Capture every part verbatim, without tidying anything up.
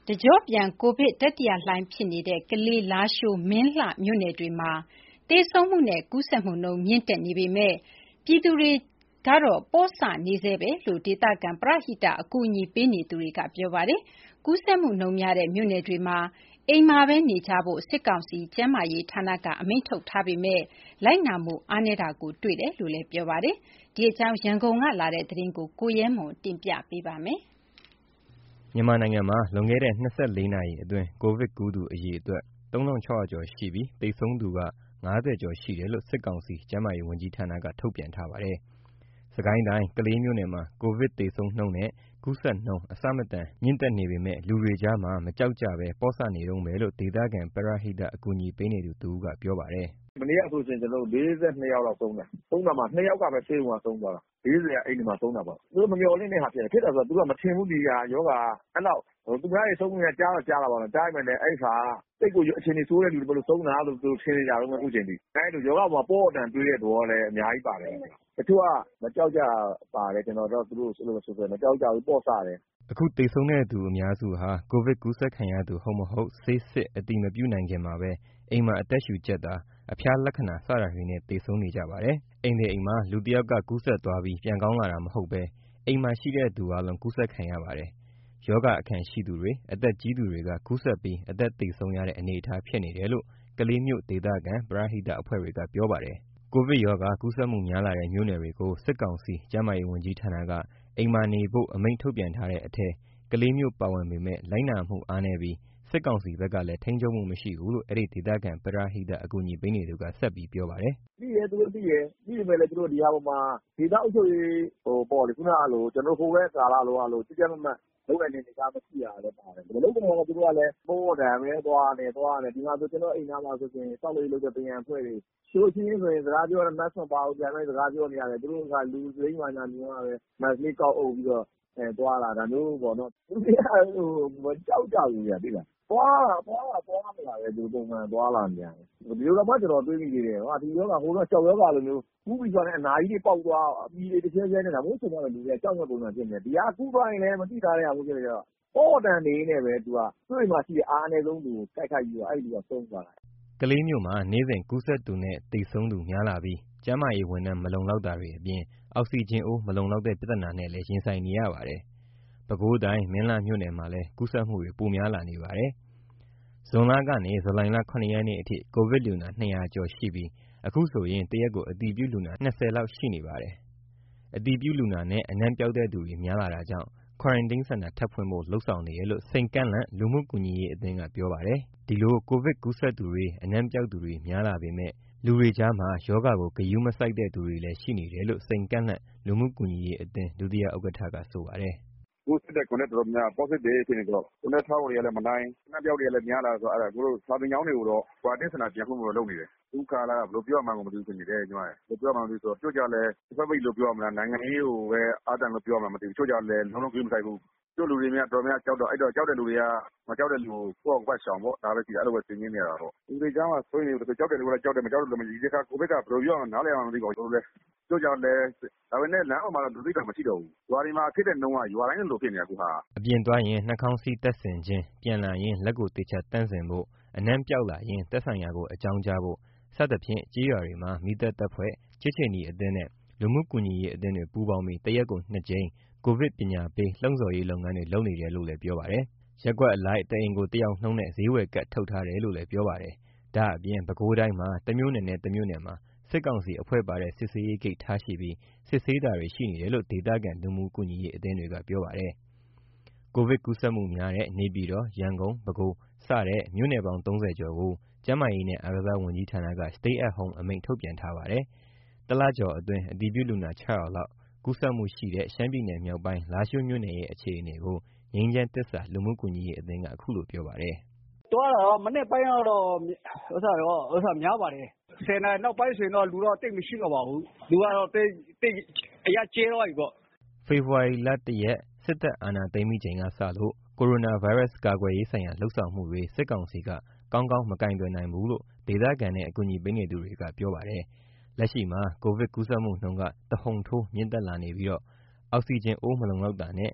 တကျော့ပြန်ကိုဗစ်တတိယလှိုင်းဖြစ်နေတဲ့ကလေး၊လားရှိုး၊မင်းလှမြို့နယ်တွေမှာသေဆုံးမှုနဲ့ကူးစက်မှုနှုန်းမြင့်တက်နေပေမယ့်ပြည်သူတွေကတော့ပေါ့ဆနေဆဲပဲလို့ဒေသခံပရဟိတအကူအညီပေးနေသူတွေကပြောပါတယ်။ကူးစက်မှုနှုန်းများတဲ့မြို့နယ်တွေမှာအိမ်မှာပဲနေကြဖို့စစ်ကောင်စီကျန်းမာရေးဌာနကအမိန့်ထုတ်ထားပေမယ့်လိုက်နာမှုအားနည်းတာကိုတွေ့တယ်လို့လည်းပြောပါတယ်။ဒီအကြောင်းရန်ကုန်ကလာတဲ့သတင်းကိုကိုရဲမွန်တင်ပြပေးပါမယ်။မြန်မာနိုင်ငံမှာလွန်ခဲ့တဲ့၂၄နာရီအတွင်းကိုဗစ်ကူးသူအရေအတွက်သုံးထောင်ခြောက်ရာကျော်ရှိပြီးသေဆုံးသူက၅၀ကျော်ရှိတယ်လို့စစ်ကောင်စီကျန်းမာရေးဝန်ကြီးဌာနကထုတ်ပြန်ထားပါတယ်။စစ်ကိုင်းတိုင်းကလေးမြို့နယ်မှာကိုဗစ်သေဆုံးနှုန်းနဲ့ကူးစက်နှုန်းအဆမတန်မြင့်တက်နေပေမယ့်လူတွေကြားမှာမကြောက်ကြပဲပေါ့ဆနေတုန်းပဲလို့ဒေသခံပရဟိတအကူအညီပေးနေသူတဦးကပြောပါတယ်။မနေ့ကဆိုရင်ကျွန်တော်တို့၄၂ယောက်လောက်ဆုံးတယ်။ဆုံးတာမှာ၂ယောက်ကပဲဆေးရုံကဆုံးသွားတာ။၄၀ကအိမ်ဒီမှာဆုံးတာပေါ့။သူတို့မမျှော်လင့်တဲ့ဟာဖြစ်တယ်။ဖြစ်တယ်ဆိုတော့သူကမထင်ဘူးဒီဟာယောဂအဲ့လောက်သူများတွေဆုံးနေတာကြားတော့ကြားလာပါတော့ကြားမှလည်းအဲ့ခါစိတ်ကိုအခြေအနေဆိုးတဲ့လူတွေဘယ်လိုဆုံးတာလို့သူထင်နေကြတော့အခုချိန်ထိအဲ့လိုယောဂပေါ်ပေါ်တန်တွေးတဲ့တော့လည်းအများကြီးပါတယ်။တချို့ကမကြောက်ကြပါတယ်ကျွန်တော်တော့သူတို့ဆိုလို့ဆိုဆိုမကြောက်ကြဘူးပေါ့ဆတယ်။အခုသေဆုံးတဲ့သူအများစုဟာကိုဗစ်ကူးစက်ခံရသူဟုတ်မဟုတ်ဆေးစစ်အတည်မပြုနိုင်ခင်မှာပဲအိမ်မှာအသက်ရှူကျပ်တာအဖျားလက္ခဏာစတာတွေနဲ့သေဆုံးနေကြပါတယ်။အိမ်တွေအိမ်မှာလူတယောက်ကကူးစက်သွားပြီးပြန်ကောင်းလာတာမဟုတ်ပဲအိမ်မှာရှိတဲ့သူအလုံးကူးစက်ခံရပါတယ်။ယောဂအခံရှိသူတွေအသက်ကြီးသူတွေကကူးစက်ပြီးအသက်သေဆုံးရတဲ့အနေအထားဖြစ်နေတယ်လို့ကလေးမြို့ဒေသခံပရဟိတအဖွဲ့တွေကပြောပါတယ်။ကိုဗစ်ရောဂါကူးစက်မှုများလာတဲ့မြို့နယ်တွေကိုစစ်ကောင်စီကျန်းမာရေးဝန်ကြီးဌာနကအိမ်မှာနေဖို့အမိန့်ထုတ်ပြန်ထားတဲ့အထက်ကလေးမြို့ပါဝင်ပေမဲ့လိုက်နာမှုအားနည်းပြီးစစ်ကောင်စီဘက်ကလည်းထိန်းချုပ်မှုမရှိဘူးလို့အဲ့ဒီဒေသခံပရဟိတအကူအညီပေးနေသူကဆက်ပြီးပြောပါတယ်။ပြီးရဲသူတို့ပြီးရဲပြီးပေမဲ့လည်းသူတို့ဒီဟာပေါ်မှာဒေသအုပ်ချုပ်ရေးဟိုပေါ့လေခုနကလိုကျွန်တော်ဟိုဘက်ကာလာလိုအလိုကြည့်ကြမမှတ်လုံးနိုင်နေကြမရှိရတော့ပါတယ်။ဘယ်လိုကတော့သူတို့ကလည်းပေါ်တယ်ပဲသွားနေသွားနေဒီမှာဆိုကျွန်တော်အိမ်သားမှာဆိုရင်စောက်လေးလုပ်တဲ့ပြန်ဖွဲ့တွေရှိုးချင်းဆိုရင်စကားပြောရမတ်ဆွန်ပါအောင်ပြန်လိုက်စကားပြောနေရတယ်သူတို့ကလူစိမ်းမှညာမျိုးကပဲမတ်လေးကောက်အုပ်ပြီးတော့အဲသွားလာတာမျိုးပေါ့နော်သူတွေကဟိုမကြောက်ကြဘူးရသိလားသွားသွားသွားမလာပဲဒီပုံမှန်သွားလာနေရတယ်ဒီလိုတော့မှကျွန်တော်တွေးမိသေးတယ်ဟာဒီယောဂဟိုတော့ကြောက်ယောဂလိုမျိုးကူးပြီးဆိုတဲ့အနာကြီးတွေပေါက်သွားအပီတွေတစ်ချက်ချက်နေတာမို့ဆိုတော့လူတွေကြောက်ရပုံစံဖြစ်နေဒီဟာကူးသွားရင်လည်းမသိထားရဘူးဖြစ်နေတော့ပေါ်တန်နေနေပဲသူကသူ့အိမ်မှာရှိတဲ့အားအနည်းဆုံးသူကိုကြိုက်ခိုက်ပြီးတော့အဲ့ဒီကဆုံးသွားတာကလေးမြို့မှာနေ့စဉ်ကူးစက်သူနဲ့သေဆုံးသူများလာပြီးကျန်းမာရေးဝန်ထမ်းမလုံလောက်တာတွေအပြင်အောက်ဆီဂျင်အိုးမလုံလောက်တဲ့ပြဿနာနဲ့လည်းရင်ဆိုင်နေရပါတယ်။ပဲခူးတိုင်းမင်းလှမြို့နယ်မှာလည်းကူးစက်မှုတွေပိုများလာနေပါတယ်။ဇွန်လကနေဇူလိုင်လ၇ရက်နေ့အထိကိုဗစ်လူနာ၂၀၀ကျော်ရှိပြီးအခုဆိုရင်တရက်ကိုအတည်ပြုလူနာ၂၀လောက်ရှိနေပါတယ်။အတည်ပြုလူနာနဲ့အနံ့ပျောက်တဲ့သူတွေများလာတာကြောင့်quarantine center ထပ်ဖွင့်ဖို့လှုံ့ဆော်နေတယ်လို့စိန်ကန့်လန့်လူမှုကူညီရေးအသင်းကပြောပါတယ်။ဒီလိုကိုဗစ်ကူးစက်သူတွေအနံ့ပျောက်သူတွေများလာပေမဲ့လူတွေကြားမှာယောဂကိုဂရုမစိုက်တဲ့သူတွေလည်းရှိနေတယ်လို့စိန်ကန့်လန့်လူမှုကူညီရေးအသင်းဒုတိယဥက္ကဋ္ဌကဆိုပါတယ်။ကိုစစ်တဲ့ကိုနဲ့တော်တော်များ positive ဖြစ်နေတော့ကိုနဲ့ထားဝင်ရလဲမနိုင်အနံ့ပျောက်တွေလည်းများလာဆိုအဲ့ဒါကိုတို့စာသင်ကျောင်းတွေကိုတော့ quarantine center ပြန်ဖွင့်ဖို့လုပ်နေတယ်။ဒုက္ခလာဘယ်လိုပြောမှန်းကိုမသိဘူးဖြစ်နေတယ်ညီမရဲ့ဘယ်လိုပြောမှန်းမသိဆိုတော့ကြို့ကြလဲဖက်ဖိတ်လို့ပြောမလားနိုင်ငံရေးကိုပဲအားတန်လို့ပြောမှမသိဘူးကြို့ကြလဲလုံးလုံးဂရုမစိုက်ဘူးတို့လူတွေများတော်များကြောက်တော့အဲ့တော့ကြောက်တဲ့လူတွေကမကြောက်တဲ့လူကိုကိုယ့်အကွက်ဆောင်ပေါ့ဒါပဲရှိတယ်အဲ့လိုပဲသင်ရင်းနေတာပေါ့ဒီတွေကြောင့်ဆိုရင်ဒီကြောက်တဲ့လူကကြောက်တယ်မကြောက်တဲ့လူမကြီးတဲ့ကကိုဗစ်ကဘယ်လိုပြောအောင်နားလည်အောင်မသိပါဘူးတို့လဲတို့ကြောင့်လဲဒါပေမဲ့လမ်းအောင်မှာတော့လူသိတာမရှိတော့ဘူးရွာတွေမှာဖြစ်တဲ့နှုံးကရွာတိုင်းလိုဖြစ်နေတာကူဟာအပြင်သွားရင်နှာခေါင်းစည်းတက်ဆင်ခြင်းပြန်လာရင်လက်ကိုတေချာတန့်စင်ဖို့အနံ့ပျောက်လာရင်သက်ဆိုင်ရာကိုအကြောင်းကြားဖို့စသဖြင့်ကြေးရွာတွေမှာမိသက်တပ်ဖွဲ့ချစ်ချင်ဒီအသင်းနဲ့လူမှုကူညီရေးအသင်းတွေပူးပေါင်းပြီးတရက်ကိုနှစ်ကြိမ်ကိုဗစ်ပညာပေးလှုံ့ဆော်ရေးလုပ်ငန်းတွေလုပ်နေတယ်လို့လည်းပြောပါတယ်။ရက်ကွက်အလိုက်တအိမ်ကိုတယောက်နှုန်းနဲ့ဈေးဝယ်ကတ်ထုတ်ထားတယ်လို့လည်းပြောပါတယ်။ဒါ့အပြင်ပဲခူးတိုင်းမှာတမျိုးနယ်နဲ့တမျိုးနယ်မှာစစ်ကောင်စီအဖွဲ့ပါတဲ့စစ်ဆေးရေးဂိတ်ထားရှိပြီးစစ်ဆေးတာတွေရှိနေတယ်လို့ဒေသခံလူမှုကူညီရေးအသင်းတွေကပြောပါတယ်။ကိုဗစ်ကူးစက်မှုများတဲ့နေပြည်တော်ရန်ကုန်ပဲခူးစတဲ့မြို့နယ်ပေါင်း၃၀ကျော်ကိုကျန်းမာရေးနဲ့အားကစားဝန်ကြီးဌာနက stay at home အမိန့်ထုတ်ပြန်ထားပါတယ်။တလကျော်အတွင်းအတည်ပြုလူနာ၆ယောက်လောက်ကူးစက်မှုရှိတဲ့ရှမ်းပြည်နယ်မြောက်ပိုင်းလားရှိုးမြို့နယ်ရဲ့အခြေအနေကိုငြိမ်းချမ်းသစ္စာလူမှုကူညီရေးအသင်းကအခုလိုပြောပါတယ်။တွားတာတော့မနေ့ပိုင်းတော့ဥစ္စာတော့ဥစ္စာများပါတယ်။ဆယ်နာရီနောက်ပိုင်းဆိုရင်တော့လူတော့တိတ်မရှိတော့ပါဘူး။လူကတော့တိတ်တိတ်အရကျဲတော့ပြီပေါ့။ဖေဖော်ဝါရီလ၁ရက်စစ်တပ်အာဏာသိမ်းပြီးချိန်ကစလို့ကိုရိုနာဗိုင်းရပ်စ်ကာကွယ်ရေးဆိုင်ရာလှုံ့ဆော်မှုတွေစစ်ကောင်စီကကောင်းကောင်းမကင်တွယ်နိုင်ဘူးလို့ဒေသခံနဲ့အကူအညီပေးနေသူတွေကပြောပါတယ်။လက်ရှိမှာကိုဗစ်ကူးစက်မှုနှုန်းကတဟုန်ထိုးမြင့်တက်လာနေပြီးတော့အောက်ဆီဂျင်အိုးမလုံလောက်တာနဲ့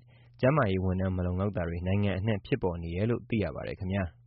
ကျန်းမာရေးဝန်ထမ်းမလုံလောက်တာတွေနိုင်ငံအနှံ့ဖြစ်ပေါ်နေတယ်လို့သိရပါတယ်ခင်ဗျာ။